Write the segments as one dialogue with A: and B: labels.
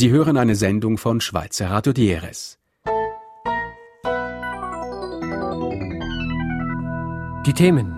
A: Sie hören eine Sendung von Schweizer Radio DRS.
B: Die Themen.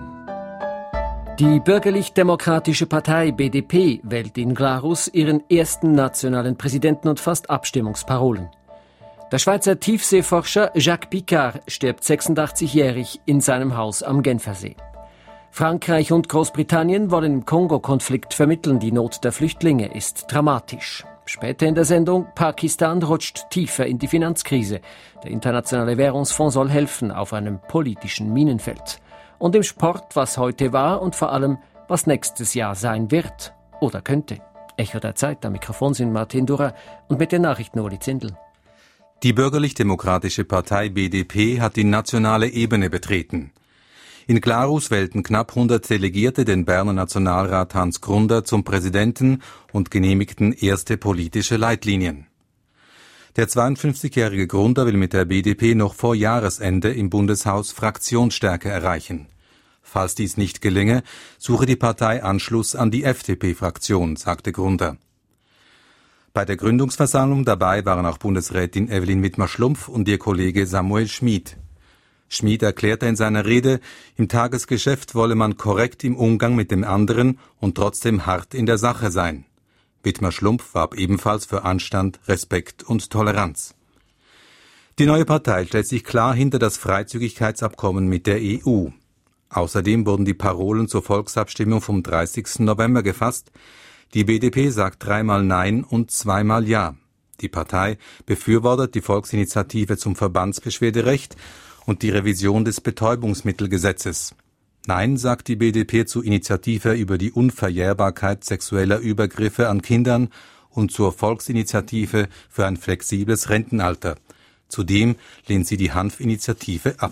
B: Die bürgerlich-demokratische Partei BDP wählt in Glarus ihren ersten nationalen Präsidenten und fasst Abstimmungsparolen. Der Schweizer Tiefseeforscher Jacques Picard stirbt 86-jährig in seinem Haus am Genfersee. Frankreich und Großbritannien wollen im Kongo-Konflikt vermitteln. Die Not der Flüchtlinge ist dramatisch. Später in der Sendung, Pakistan rutscht tiefer in die Finanzkrise. Der Internationale Währungsfonds soll helfen auf einem politischen Minenfeld. Und im Sport, was heute war und vor allem, was nächstes Jahr sein wird oder könnte. Echo der Zeit, am Mikrofon sind Martin Durrer und mit den Nachrichten Uli Zindel.
C: Die bürgerlich-demokratische Partei BDP hat die nationale Ebene betreten. In Glarus wählten knapp 100 Delegierte den Berner Nationalrat Hans Grunder zum Präsidenten und genehmigten erste politische Leitlinien. Der 52-jährige Grunder will mit der BDP noch vor Jahresende im Bundeshaus Fraktionsstärke erreichen. Falls dies nicht gelänge, suche die Partei Anschluss an die FDP-Fraktion, sagte Grunder. Bei der Gründungsversammlung dabei waren auch Bundesrätin Evelyn Widmer-Schlumpf und ihr Kollege Samuel Schmid. Schmid erklärte in seiner Rede, im Tagesgeschäft wolle man korrekt im Umgang mit dem anderen und trotzdem hart in der Sache sein. Widmer-Schlumpf warb ebenfalls für Anstand, Respekt und Toleranz. Die neue Partei stellt sich klar hinter das Freizügigkeitsabkommen mit der EU. Außerdem wurden die Parolen zur Volksabstimmung vom 30. November gefasst. Die BDP sagt 3-mal Nein und 2-mal Ja. Die Partei befürwortet die Volksinitiative zum Verbandsbeschwerderecht und die Revision des Betäubungsmittelgesetzes. Nein, sagt die BDP zur Initiative über die Unverjährbarkeit sexueller Übergriffe an Kindern und zur Volksinitiative für ein flexibles Rentenalter. Zudem lehnt sie die Hanf-Initiative ab.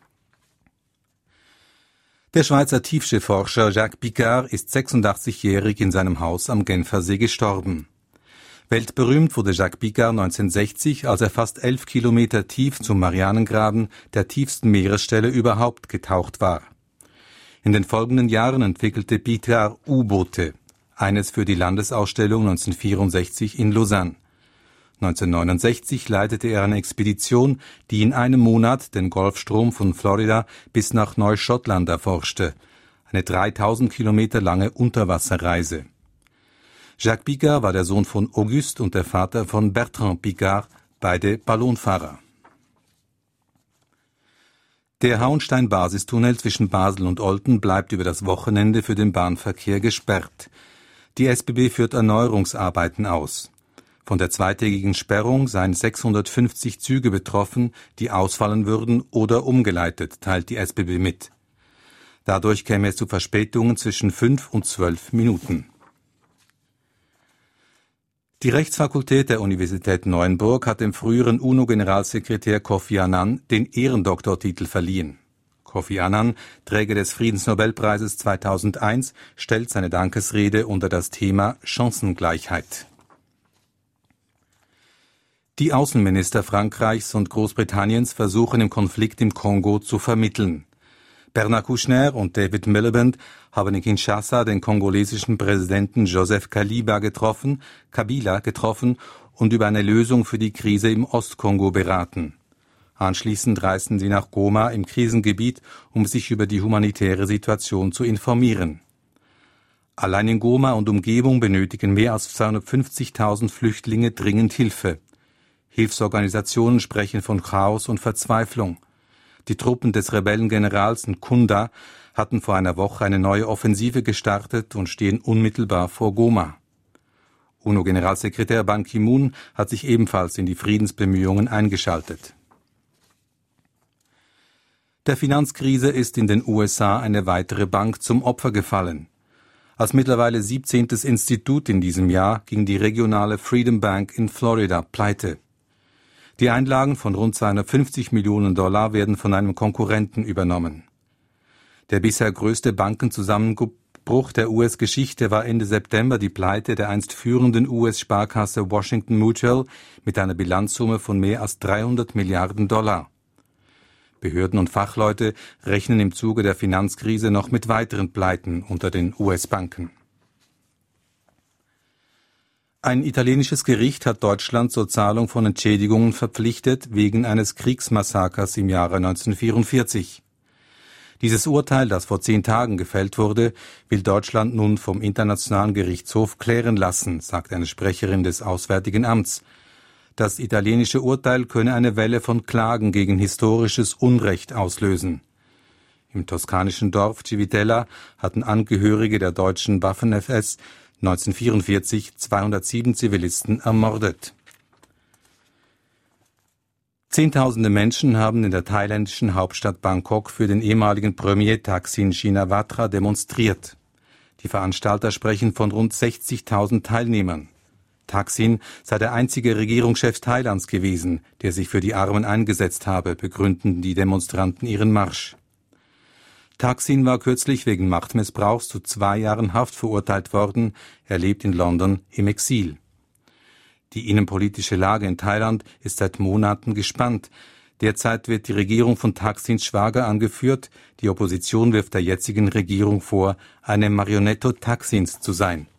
C: Der Schweizer Tiefseeforscher Jacques Picard ist 86-jährig in seinem Haus am Genfersee gestorben. Weltberühmt wurde Jacques Picard 1960, als er fast 11 Kilometer tief zum Marianengraben, der tiefsten Meeresstelle überhaupt, getaucht war. In den folgenden Jahren entwickelte Picard U-Boote, eines für die Landesausstellung 1964 in Lausanne. 1969 leitete er eine Expedition, die in einem Monat den Golfstrom von Florida bis nach Neuschottland erforschte, eine 3000 Kilometer lange Unterwasserreise. Jacques Picard war der Sohn von Auguste und der Vater von Bertrand Picard, beide Ballonfahrer. Der Hauenstein-Basistunnel zwischen Basel und Olten bleibt über das Wochenende für den Bahnverkehr gesperrt. Die SBB führt Erneuerungsarbeiten aus. Von der zweitägigen Sperrung seien 650 Züge betroffen, die ausfallen würden oder umgeleitet, teilt die SBB mit. Dadurch käme es zu Verspätungen zwischen 5 und 12 Minuten. Die Rechtsfakultät der Universität Neuenburg hat dem früheren UNO-Generalsekretär Kofi Annan den Ehrendoktortitel verliehen. Kofi Annan, Träger des Friedensnobelpreises 2001, stellt seine Dankesrede unter das Thema Chancengleichheit. Die Außenminister Frankreichs und Großbritanniens versuchen im Konflikt im Kongo zu vermitteln. Bernard Kouchner und David Miliband haben in Kinshasa den kongolesischen Präsidenten Joseph Kabila getroffen und über eine Lösung für die Krise im Ostkongo beraten. Anschließend reisten sie nach Goma im Krisengebiet, um sich über die humanitäre Situation zu informieren. Allein in Goma und Umgebung benötigen mehr als 250.000 Flüchtlinge dringend Hilfe. Hilfsorganisationen sprechen von Chaos und Verzweiflung. Die Truppen des Rebellengenerals Nkunda hatten vor einer Woche eine neue Offensive gestartet und stehen unmittelbar vor Goma. UNO-Generalsekretär Ban Ki-moon hat sich ebenfalls in die Friedensbemühungen eingeschaltet. Der Finanzkrise ist in den USA eine weitere Bank zum Opfer gefallen. Als mittlerweile 17. Institut in diesem Jahr ging die regionale Freedom Bank in Florida pleite. Die Einlagen von rund 250 Millionen $, werden von einem Konkurrenten übernommen. Der bisher größte Bankenzusammenbruch der US-Geschichte war Ende September die Pleite der einst führenden US-Sparkasse Washington Mutual mit einer Bilanzsumme von mehr als 300 Milliarden $. Behörden und Fachleute rechnen im Zuge der Finanzkrise noch mit weiteren Pleiten unter den US-Banken. Ein italienisches Gericht hat Deutschland zur Zahlung von Entschädigungen verpflichtet wegen eines Kriegsmassakers im Jahre 1944. Dieses Urteil, das vor 10 Tagen gefällt wurde, will Deutschland nun vom Internationalen Gerichtshof klären lassen, sagt eine Sprecherin des Auswärtigen Amts. Das italienische Urteil könne eine Welle von Klagen gegen historisches Unrecht auslösen. Im toskanischen Dorf Civitella hatten Angehörige der deutschen Waffen-SS 1944 207 Zivilisten ermordet. Zehntausende Menschen haben in der thailändischen Hauptstadt Bangkok für den ehemaligen Premier Thaksin Shinawatra demonstriert. Die Veranstalter sprechen von rund 60.000 Teilnehmern. Thaksin sei der einzige Regierungschef Thailands gewesen, der sich für die Armen eingesetzt habe, begründen die Demonstranten ihren Marsch. Thaksin war kürzlich wegen Machtmissbrauchs zu 2 Jahren Haft verurteilt worden. Er lebt in London im Exil. Die innenpolitische Lage in Thailand ist seit Monaten gespannt. Derzeit wird die Regierung von Thaksins Schwager angeführt. Die Opposition wirft der jetzigen Regierung vor, eine Marionette Thaksins zu sein.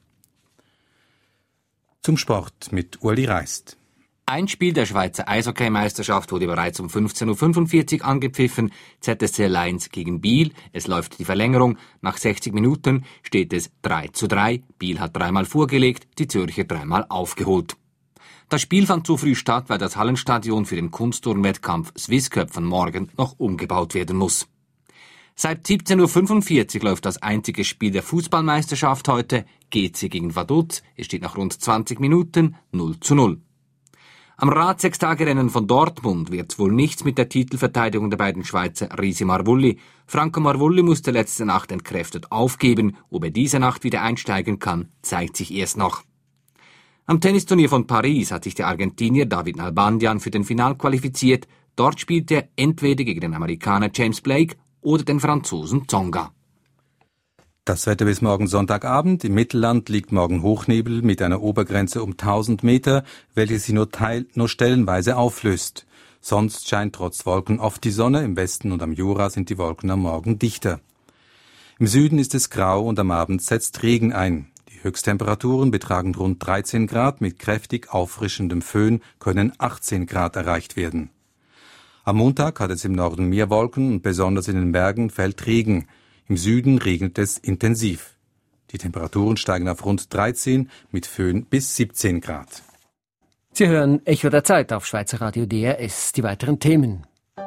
C: Zum Sport mit Ueli Reist.
D: Ein Spiel der Schweizer Eishockeymeisterschaft wurde bereits um 15.45 Uhr angepfiffen. ZSC Lions gegen Biel. Es läuft die Verlängerung. Nach 60 Minuten steht es 3:3. Biel hat 3-mal vorgelegt, die Zürcher 3-mal aufgeholt. Das Spiel fand zu früh statt, weil das Hallenstadion für den Kunstturnwettkampf Swiss Cup von morgen noch umgebaut werden muss. Seit 17.45 Uhr läuft das einzige Spiel der Fußballmeisterschaft heute. GC gegen Vaduz. Es steht nach rund 20 Minuten 0:0. Am Rad-6-Tage-Rennen von Dortmund wird wohl nichts mit der Titelverteidigung der beiden Schweizer Risi Marvulli. Franco Marvulli musste letzte Nacht entkräftet aufgeben. Ob er diese Nacht wieder einsteigen kann, zeigt sich erst noch. Am Tennisturnier von Paris hat sich der Argentinier David Nalbandian für den Final qualifiziert. Dort spielt er entweder gegen den Amerikaner James Blake oder den Franzosen Tsonga.
C: Das Wetter bis morgen Sonntagabend. Im Mittelland liegt morgen Hochnebel mit einer Obergrenze um 1000 Meter, welche sich nur stellenweise auflöst. Sonst scheint trotz Wolken oft die Sonne. Im Westen und am Jura sind die Wolken am Morgen dichter. Im Süden ist es grau und am Abend setzt Regen ein. Die Höchsttemperaturen betragen rund 13 Grad. Mit kräftig auffrischendem Föhn können 18 Grad erreicht werden. Am Montag hat es im Norden mehr Wolken und besonders in den Bergen fällt Regen. Im Süden regnet es intensiv. Die Temperaturen steigen auf rund 13, mit Föhn bis 17 Grad.
B: Sie hören Echo der Zeit auf Schweizer Radio DRS. Die weiteren Themen.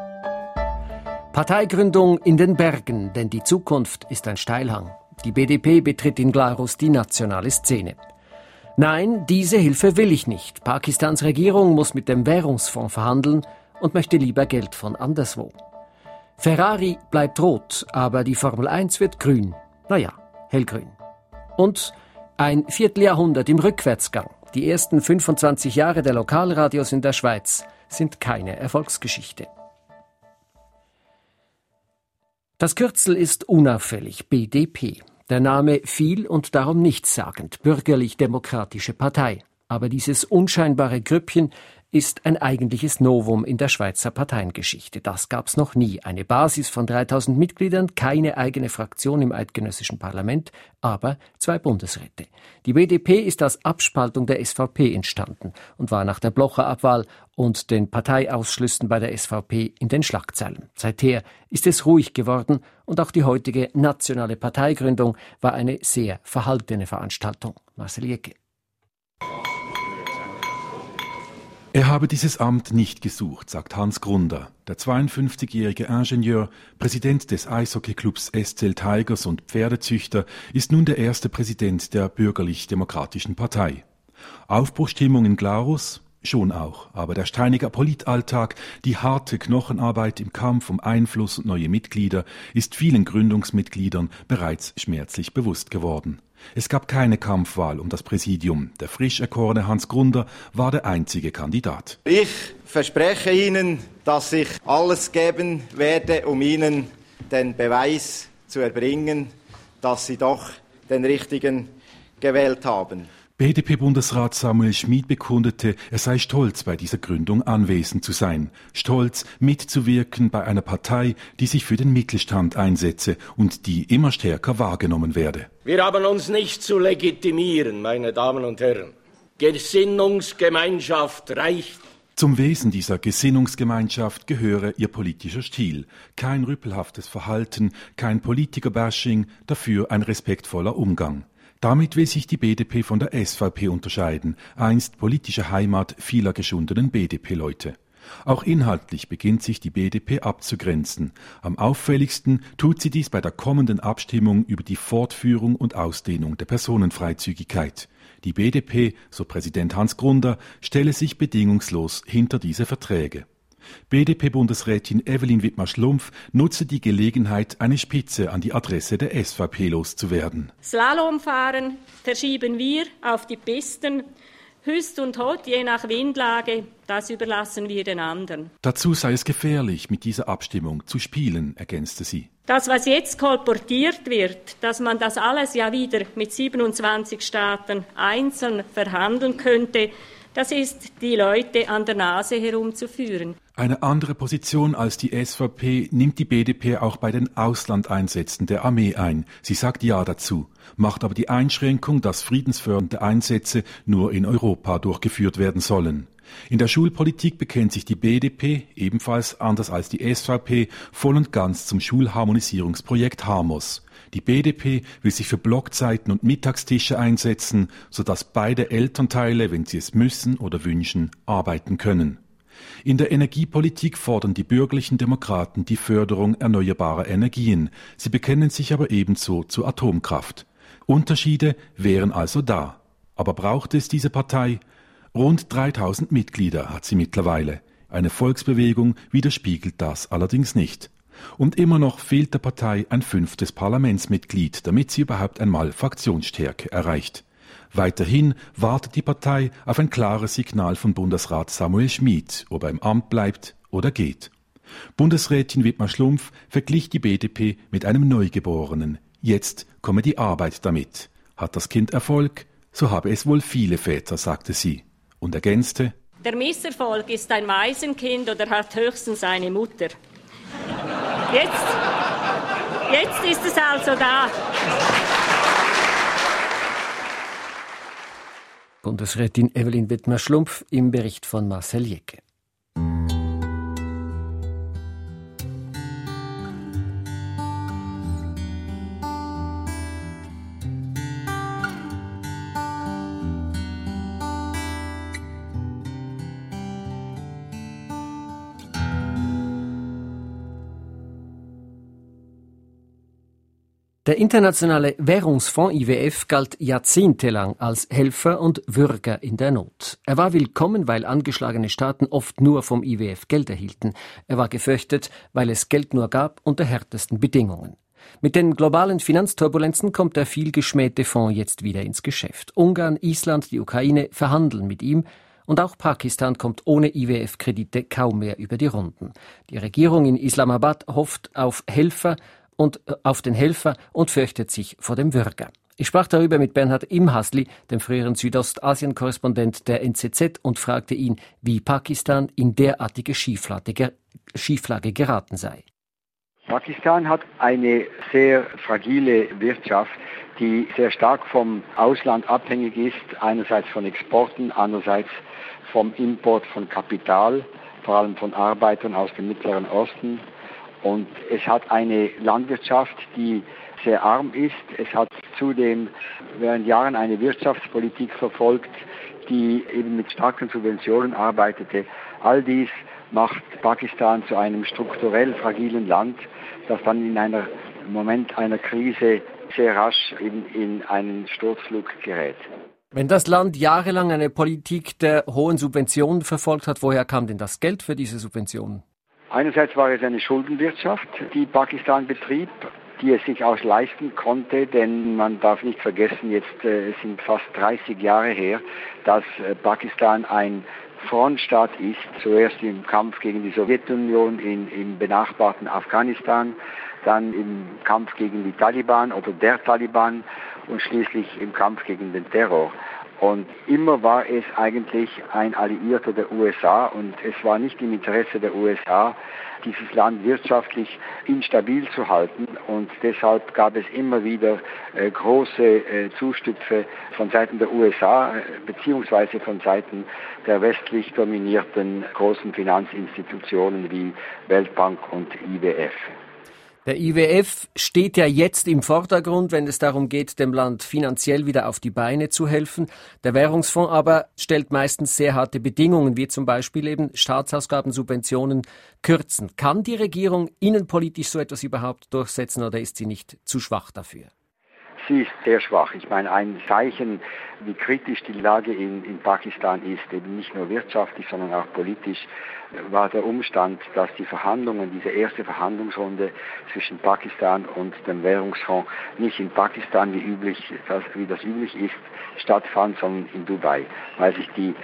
B: Parteigründung in den Bergen, denn die Zukunft ist ein Steilhang. Die BDP betritt in Glarus die nationale Szene. Nein, diese Hilfe will ich nicht. Pakistans Regierung muss mit dem Währungsfonds verhandeln und möchte lieber Geld von anderswo. Ferrari bleibt rot, aber die Formel 1 wird grün. Naja, hellgrün. Und ein Vierteljahrhundert im Rückwärtsgang. Die ersten 25 Jahre der Lokalradios in der Schweiz sind keine Erfolgsgeschichte. Das Kürzel ist unauffällig, BDP. Der Name viel und darum nichtssagend, Bürgerlich-Demokratische Partei. Aber dieses unscheinbare Grüppchen ist ein eigentliches Novum in der Schweizer Parteiengeschichte. Das gab's noch nie. Eine Basis von 3000 Mitgliedern, keine eigene Fraktion im eidgenössischen Parlament, aber 2 Bundesräte. Die BDP ist als Abspaltung der SVP entstanden und war nach der Blocher-Abwahl und den Parteiausschlüssen bei der SVP in den Schlagzeilen. Seither ist es ruhig geworden und auch die heutige nationale Parteigründung war eine sehr verhaltene Veranstaltung. Marcel Jecke.
E: Er habe dieses Amt nicht gesucht, sagt Hans Grunder. Der 52-jährige Ingenieur, Präsident des Eishockeyclubs SCL Tigers und Pferdezüchter, ist nun der erste Präsident der Bürgerlich-Demokratischen Partei. Aufbruchstimmung in Glarus? Schon auch, aber der steinige Politalltag, die harte Knochenarbeit im Kampf um Einfluss und neue Mitglieder ist vielen Gründungsmitgliedern bereits schmerzlich bewusst geworden. Es gab keine Kampfwahl um das Präsidium. Der frisch erkorene Hans Grunder war der einzige Kandidat.
F: Ich verspreche Ihnen, dass ich alles geben werde, um Ihnen den Beweis zu erbringen, dass Sie doch den Richtigen gewählt haben.
E: BDP-Bundesrat Samuel Schmid bekundete, er sei stolz, bei dieser Gründung anwesend zu sein. Stolz, mitzuwirken bei einer Partei, die sich für den Mittelstand einsetze und die immer stärker wahrgenommen werde.
G: Wir haben uns nicht zu legitimieren, meine Damen und Herren. Gesinnungsgemeinschaft reicht.
E: Zum Wesen dieser Gesinnungsgemeinschaft gehöre ihr politischer Stil. Kein rüpelhaftes Verhalten, kein Politiker-Bashing, dafür ein respektvoller Umgang. Damit will sich die BDP von der SVP unterscheiden, einst politische Heimat vieler geschundenen BDP-Leute. Auch inhaltlich beginnt sich die BDP abzugrenzen. Am auffälligsten tut sie dies bei der kommenden Abstimmung über die Fortführung und Ausdehnung der Personenfreizügigkeit. Die BDP, so Präsident Hans Grunder, stelle sich bedingungslos hinter diese Verträge. BDP-Bundesrätin Evelyn Wittmer-Schlumpf nutze die Gelegenheit, eine Spitze an die Adresse der SVP loszuwerden.
H: Slalomfahren verschieben wir auf die Pisten. Hüst und Hott, je nach Windlage, das überlassen wir den anderen.
E: Dazu sei es gefährlich, mit dieser Abstimmung zu spielen, ergänzte sie.
H: Das, was jetzt kolportiert wird, dass man das alles ja wieder mit 27 Staaten einzeln verhandeln könnte, das ist, die Leute an der Nase herumzuführen.
E: Eine andere Position als die SVP nimmt die BDP auch bei den Auslandeinsätzen der Armee ein. Sie sagt Ja dazu, macht aber die Einschränkung, dass friedensfördernde Einsätze nur in Europa durchgeführt werden sollen. In der Schulpolitik bekennt sich die BDP, ebenfalls anders als die SVP, voll und ganz zum Schulharmonisierungsprojekt HARMOS. Die BDP will sich für Blockzeiten und Mittagstische einsetzen, sodass beide Elternteile, wenn sie es müssen oder wünschen, arbeiten können. In der Energiepolitik fordern die bürgerlichen Demokraten die Förderung erneuerbarer Energien. Sie bekennen sich aber ebenso zur Atomkraft. Unterschiede wären also da. Aber braucht es diese Partei? Rund 3000 Mitglieder hat sie mittlerweile. Eine Volksbewegung widerspiegelt das allerdings nicht. Und immer noch fehlt der Partei ein 5. Parlamentsmitglied, damit sie überhaupt einmal Fraktionsstärke erreicht. Weiterhin wartet die Partei auf ein klares Signal von Bundesrat Samuel Schmid, ob er im Amt bleibt oder geht. Bundesrätin Wittmer-Schlumpf verglich die BDP mit einem Neugeborenen. Jetzt komme die Arbeit damit. Hat das Kind Erfolg? So habe es wohl viele Väter, sagte sie. Und ergänzte:
H: Der Misserfolg ist ein Waisenkind oder hat höchstens eine Mutter. Jetzt ist es also da.
B: Bundesrätin Evelyn Wittmer-Schlumpf im Bericht von Marcel Jecke. Der Internationale Währungsfonds IWF galt jahrzehntelang als Helfer und Würger in der Not. Er war willkommen, weil angeschlagene Staaten oft nur vom IWF Geld erhielten. Er war gefürchtet, weil es Geld nur gab unter härtesten Bedingungen. Mit den globalen Finanzturbulenzen kommt der vielgeschmähte Fonds jetzt wieder ins Geschäft. Ungarn, Island, die Ukraine verhandeln mit ihm. Und auch Pakistan kommt ohne IWF-Kredite kaum mehr über die Runden. Die Regierung in Islamabad hofft auf den Helfer und fürchtet sich vor dem Würger. Ich sprach darüber mit Bernhard Imhasli, dem früheren Südostasien-Korrespondent der NZZ, und fragte ihn, wie Pakistan in derartige Schieflage geraten sei.
I: Pakistan hat eine sehr fragile Wirtschaft, die sehr stark vom Ausland abhängig ist, einerseits von Exporten, andererseits vom Import von Kapital, vor allem von Arbeitern aus dem Mittleren Osten. Und es hat eine Landwirtschaft, die sehr arm ist. Es hat zudem während Jahren eine Wirtschaftspolitik verfolgt, die eben mit starken Subventionen arbeitete. All dies macht Pakistan zu einem strukturell fragilen Land, das dann in einem Moment einer Krise sehr rasch in einen Sturzflug gerät.
B: Wenn das Land jahrelang eine Politik der hohen Subventionen verfolgt hat, woher kam denn das Geld für diese Subventionen?
I: Einerseits war es eine Schuldenwirtschaft, die Pakistan betrieb, die es sich auch leisten konnte, denn man darf nicht vergessen, es sind fast 30 Jahre her, dass Pakistan ein Frontstaat ist, zuerst im Kampf gegen die Sowjetunion im benachbarten Afghanistan, dann im Kampf gegen die Taliban oder der Taliban und schließlich im Kampf gegen den Terror. Und immer war es eigentlich ein Alliierter der USA und es war nicht im Interesse der USA, dieses Land wirtschaftlich instabil zu halten. Und deshalb gab es immer wieder große Zustüpfe von Seiten der USA beziehungsweise von Seiten der westlich dominierten großen Finanzinstitutionen wie Weltbank und IWF.
B: Der IWF steht ja jetzt im Vordergrund, wenn es darum geht, dem Land finanziell wieder auf die Beine zu helfen. Der Währungsfonds aber stellt meistens sehr harte Bedingungen, wie zum Beispiel eben Staatsausgaben, Subventionen kürzen. Kann die Regierung innenpolitisch so etwas überhaupt durchsetzen oder ist sie nicht zu schwach dafür?
I: Sie ist sehr schwach. Ich meine, ein Zeichen, wie kritisch die Lage in Pakistan ist, eben nicht nur wirtschaftlich, sondern auch politisch, war der Umstand, dass die Verhandlungen, diese erste Verhandlungsrunde zwischen Pakistan und dem Währungsfonds nicht in Pakistan, wie das üblich ist, stattfand, sondern in Dubai, weil sich die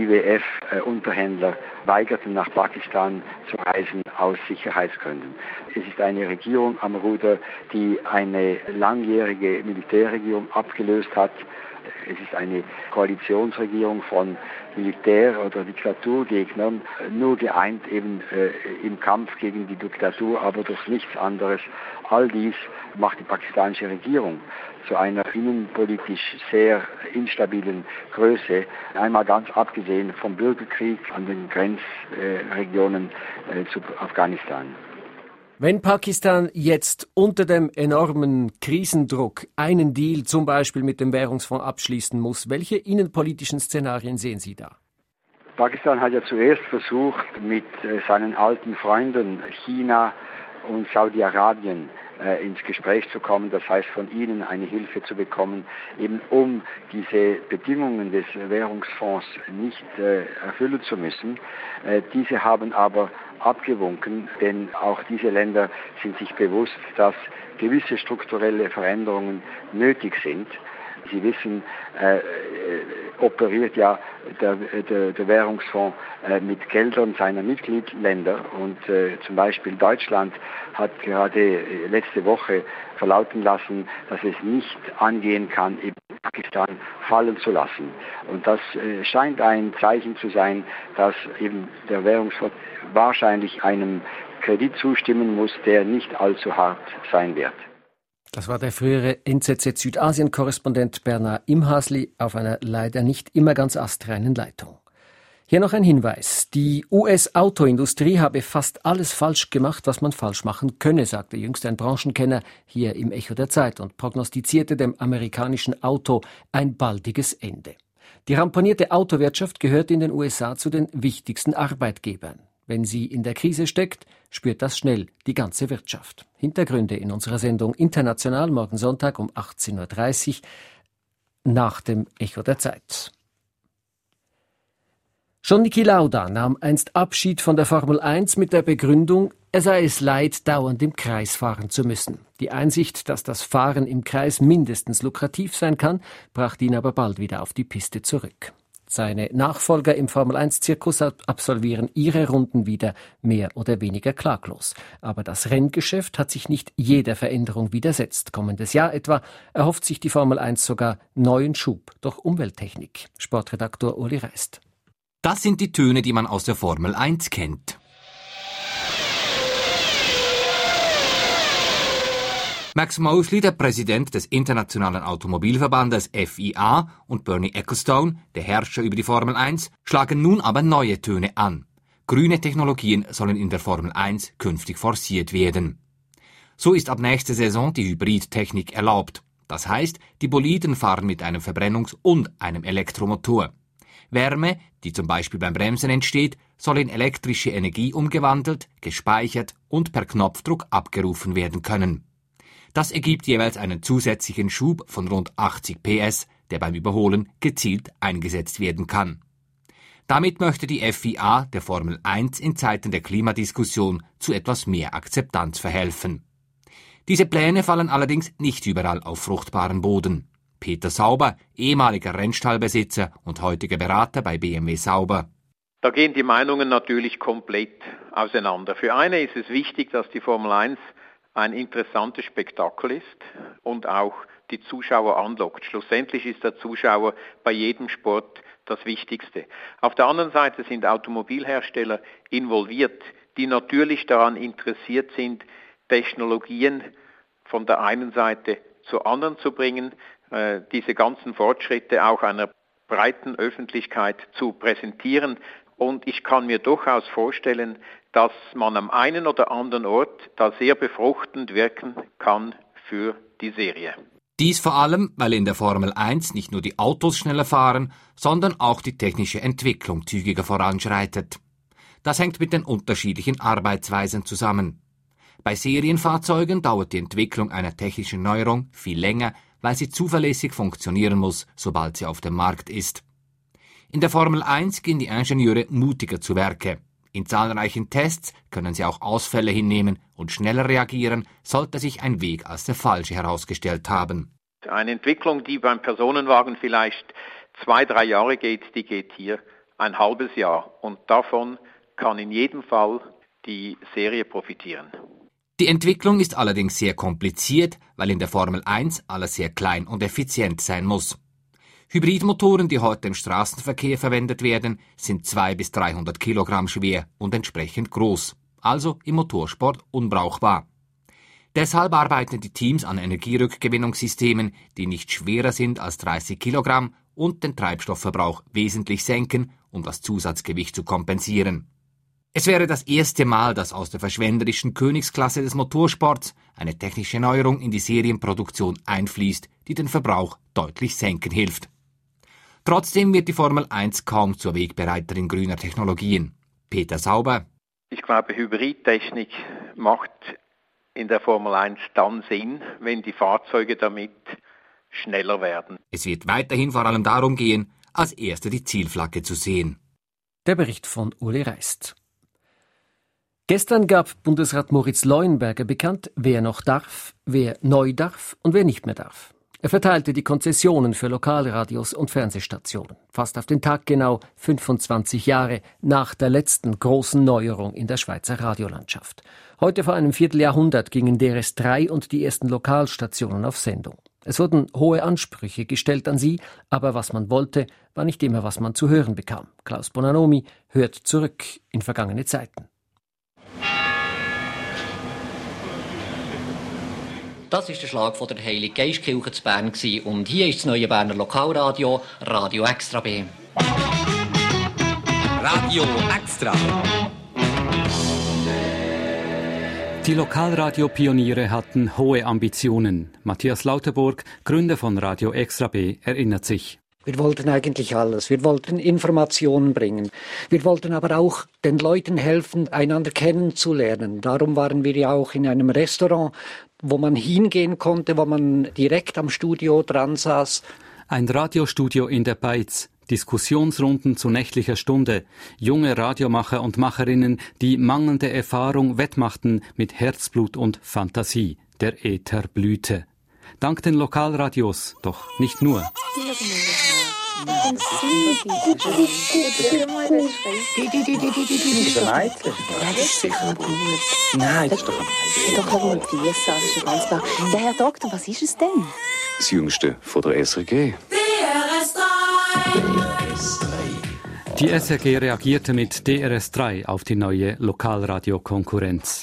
I: IWF-Unterhändler weigerten, nach Pakistan zu reisen aus Sicherheitsgründen. Es ist eine Regierung am Ruder, die eine langjährige Militärregierung abgelöst hat. Es ist eine Koalitionsregierung von Militär- oder Diktaturgegnern, nur geeint eben im Kampf gegen die Diktatur, aber durch nichts anderes. All dies macht die pakistanische Regierung zu einer innenpolitisch sehr instabilen Größe, einmal ganz abgesehen vom Bürgerkrieg an den Grenzregionen zu Afghanistan.
B: Wenn Pakistan jetzt unter dem enormen Krisendruck einen Deal zum Beispiel mit dem Währungsfonds abschließen muss, welche innenpolitischen Szenarien sehen Sie da?
I: Pakistan hat ja zuerst versucht, mit seinen alten Freunden China und Saudi-Arabien ins Gespräch zu kommen, das heißt von ihnen eine Hilfe zu bekommen, eben um diese Bedingungen des Währungsfonds nicht erfüllen zu müssen. Diese haben aber abgewunken, denn auch diese Länder sind sich bewusst, dass gewisse strukturelle Veränderungen nötig sind. Sie wissen, operiert ja der Währungsfonds mit Geldern seiner Mitgliedsländer und zum Beispiel Deutschland hat gerade letzte Woche verlauten lassen, dass es nicht angehen kann, eben Pakistan fallen zu lassen. Und das scheint ein Zeichen zu sein, dass eben der Währungsfonds wahrscheinlich einem Kredit zustimmen muss, der nicht allzu hart sein wird.
B: Das war der frühere NZZ Südasien-Korrespondent Bernard Imhasli auf einer leider nicht immer ganz astreinen Leitung. Hier noch ein Hinweis. Die US-Autoindustrie habe fast alles falsch gemacht, was man falsch machen könne, sagte jüngst ein Branchenkenner hier im Echo der Zeit und prognostizierte dem amerikanischen Auto ein baldiges Ende. Die ramponierte Autowirtschaft gehört in den USA zu den wichtigsten Arbeitgebern. Wenn sie in der Krise steckt, spürt das schnell die ganze Wirtschaft. Hintergründe in unserer Sendung International morgen Sonntag um 18.30 Uhr nach dem Echo der Zeit. Schon Niki Lauda nahm einst Abschied von der Formel 1 mit der Begründung, er sei es leid, dauernd im Kreis fahren zu müssen. Die Einsicht, dass das Fahren im Kreis mindestens lukrativ sein kann, brachte ihn aber bald wieder auf die Piste zurück. Seine Nachfolger im Formel-1-Zirkus absolvieren ihre Runden wieder mehr oder weniger klaglos. Aber das Renngeschäft hat sich nicht jeder Veränderung widersetzt. Kommendes Jahr etwa erhofft sich die Formel 1 sogar neuen Schub durch Umwelttechnik. Sportredaktor Uli Reist.
D: Das sind die Töne, die man aus der Formel 1 kennt. Max Mosley, der Präsident des Internationalen Automobilverbandes FIA, und Bernie Ecclestone, der Herrscher über die Formel 1, schlagen nun aber neue Töne an. Grüne Technologien sollen in der Formel 1 künftig forciert werden. So ist ab nächster Saison die Hybridtechnik erlaubt. Das heißt, die Boliden fahren mit einem Verbrennungs- und einem Elektromotor. Wärme, die zum Beispiel beim Bremsen entsteht, soll in elektrische Energie umgewandelt, gespeichert und per Knopfdruck abgerufen werden können. Das ergibt jeweils einen zusätzlichen Schub von rund 80 PS, der beim Überholen gezielt eingesetzt werden kann. Damit möchte die FIA der Formel 1 in Zeiten der Klimadiskussion zu etwas mehr Akzeptanz verhelfen. Diese Pläne fallen allerdings nicht überall auf fruchtbaren Boden. Peter Sauber, ehemaliger Rennstallbesitzer und heutiger Berater bei BMW Sauber.
G: Da gehen die Meinungen natürlich komplett auseinander. Für eine ist es wichtig, dass die Formel 1 ein interessantes Spektakel ist und auch die Zuschauer anlockt. Schlussendlich ist der Zuschauer bei jedem Sport das Wichtigste. Auf der anderen Seite sind Automobilhersteller involviert, die natürlich daran interessiert sind, Technologien von der einen Seite zur anderen zu bringen, diese ganzen Fortschritte auch einer breiten Öffentlichkeit zu präsentieren. Und ich kann mir durchaus vorstellen, dass man am einen oder anderen Ort da sehr befruchtend wirken kann für die Serie.
D: Dies vor allem, weil in der Formel 1 nicht nur die Autos schneller fahren, sondern auch die technische Entwicklung zügiger voranschreitet. Das hängt mit den unterschiedlichen Arbeitsweisen zusammen. Bei Serienfahrzeugen dauert die Entwicklung einer technischen Neuerung viel länger, weil sie zuverlässig funktionieren muss, sobald sie auf dem Markt ist. In der Formel 1 gehen die Ingenieure mutiger zu Werke. In zahlreichen Tests können sie auch Ausfälle hinnehmen und schneller reagieren, sollte sich ein Weg als der falsche herausgestellt haben.
G: Eine Entwicklung, die beim Personenwagen vielleicht 2-3 Jahre geht, die geht hier ein halbes Jahr. Und davon kann in jedem Fall die Serie profitieren.
D: Die Entwicklung ist allerdings sehr kompliziert, weil in der Formel 1 alles sehr klein und effizient sein muss. Hybridmotoren, die heute im Straßenverkehr verwendet werden, sind 200 bis 300 Kilogramm schwer und entsprechend groß, also im Motorsport unbrauchbar. Deshalb arbeiten die Teams an Energierückgewinnungssystemen, die nicht schwerer sind als 30 Kilogramm und den Treibstoffverbrauch wesentlich senken, um das Zusatzgewicht zu kompensieren. Es wäre das erste Mal, dass aus der verschwenderischen Königsklasse des Motorsports eine technische Neuerung in die Serienproduktion einfließt, die den Verbrauch deutlich senken hilft. Trotzdem wird die Formel 1 kaum zur Wegbereiterin grüner Technologien. Peter Sauber.
G: Ich glaube, Hybridtechnik macht in der Formel 1 dann Sinn, wenn die Fahrzeuge damit schneller werden.
D: Es wird weiterhin vor allem darum gehen, als Erster die Zielflagge zu sehen.
B: Der Bericht von Uli Reist. Gestern gab Bundesrat Moritz Leuenberger bekannt, wer noch darf, wer neu darf und wer nicht mehr darf. Er verteilte die Konzessionen für Lokalradios und Fernsehstationen. Fast auf den Tag genau 25 Jahre nach der letzten großen Neuerung in der Schweizer Radiolandschaft. Heute vor einem Vierteljahrhundert gingen DRS3 und die ersten Lokalstationen auf Sendung. Es wurden hohe Ansprüche gestellt an sie, aber was man wollte, war nicht immer, was man zu hören bekam. Klaus Bonanomi hört zurück in vergangene Zeiten.
J: Das war der Schlag von der Heilige Geistkirche zu Bern und hier ist das neue Berner Lokalradio, Radio Extra B.
A: Radio Extra. Die Lokalradiopioniere hatten hohe Ambitionen. Matthias Lauterburg, Gründer von Radio Extra B, erinnert sich.
K: Wir wollten eigentlich alles. Wir wollten Informationen bringen. Wir wollten aber auch den Leuten helfen, einander kennenzulernen. Darum waren wir ja auch in einem Restaurant, wo man hingehen konnte, wo man direkt am Studio dran saß.
A: Ein Radiostudio in der Beiz. Diskussionsrunden zu nächtlicher Stunde. Junge Radiomacher und Macherinnen, die mangelnde Erfahrung wettmachten mit Herzblut und Fantasie. Der Äther blühte. Dank den Lokalradios, doch nicht nur.
L: Ist ein Mädchen? Ja, das ist sicher gut. Nein, das ist doch ein Mädchen.
M: Doch ein Matthias, das ist schon ganz klar. Ja, Herr Doktor, was ist es denn?
L: Das Jüngste von der SRG.
A: Die SRG reagierte mit DRS3 auf die neue Lokalradiokonkurrenz.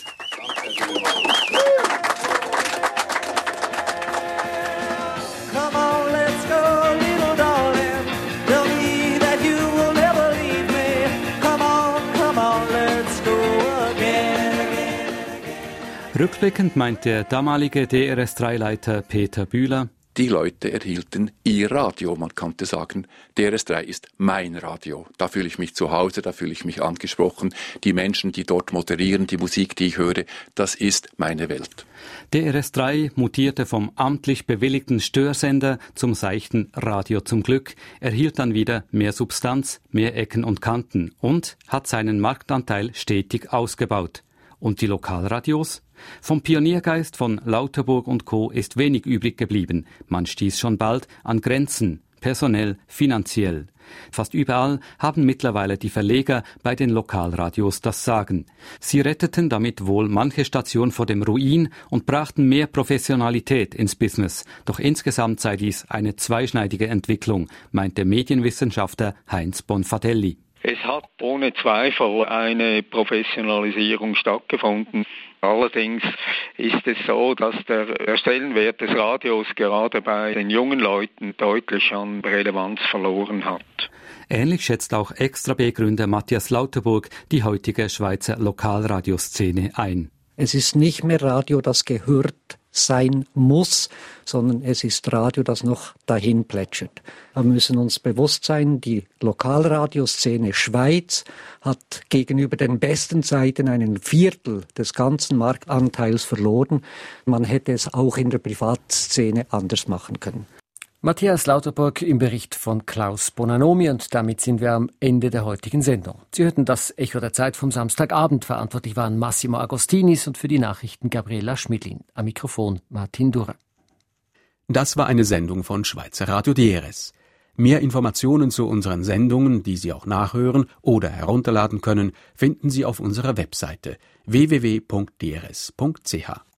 A: Rückblickend meint der damalige DRS3-Leiter Peter Bühler:
N: Die Leute erhielten ihr Radio. Man könnte sagen, DRS3 ist mein Radio. Da fühle ich mich zu Hause, da fühle ich mich angesprochen. Die Menschen, die dort moderieren, die Musik, die ich höre, das ist meine Welt.
A: DRS3 mutierte vom amtlich bewilligten Störsender zum seichten Radio zum Glück, erhielt dann wieder mehr Substanz, mehr Ecken und Kanten und hat seinen Marktanteil stetig ausgebaut. Und die Lokalradios? Vom Pioniergeist von Lauterburg und Co. ist wenig übrig geblieben. Man stieß schon bald an Grenzen. personell, finanziell. Fast überall haben mittlerweile die Verleger bei den Lokalradios das Sagen. Sie retteten damit wohl manche Station vor dem Ruin und brachten mehr Professionalität ins Business. Doch insgesamt sei dies eine zweischneidige Entwicklung, meint der Medienwissenschaftler Heinz Bonfatelli.
O: Es hat ohne Zweifel eine Professionalisierung stattgefunden. Allerdings ist es so, dass der Stellenwert des Radios gerade bei den jungen Leuten deutlich an Relevanz verloren hat.
A: Ähnlich schätzt auch Extra B-Gründer Matthias Lauterburg die heutige Schweizer Lokalradioszene ein.
K: Es ist nicht mehr Radio, das gehört sein muss, sondern es ist Radio, das noch dahin plätschert. Wir müssen uns bewusst sein, die Lokalradioszene Schweiz hat gegenüber den besten Zeiten einen Viertel des ganzen Marktanteils verloren. Man hätte es auch in der Privatszene anders machen können.
B: Matthias Lauterburg im Bericht von Klaus Bonanomi, und damit sind wir am Ende der heutigen Sendung. Sie hörten das Echo der Zeit vom Samstagabend. Verantwortlich waren Massimo Agostinis und für die Nachrichten Gabriela Schmidlin. Am Mikrofon Martin Durrer.
P: Das war eine Sendung von Schweizer Radio DRS. Mehr Informationen zu unseren Sendungen, die Sie auch nachhören oder herunterladen können, finden Sie auf unserer Webseite www.drs.ch.